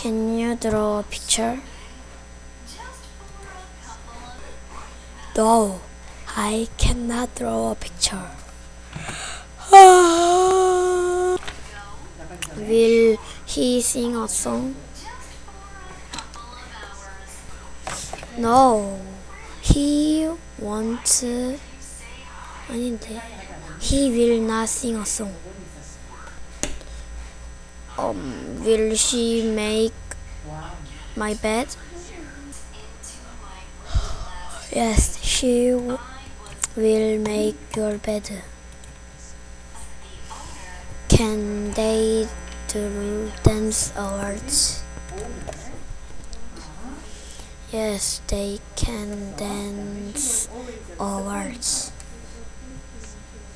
Can you draw a picture? No, I cannot draw a picture. Will he sing a song? No, he won't. 아닌데. He will not sing a song. Will she make my bed? Yes, she will make your bed. Can they do dance awards? Yes, they can dance awards.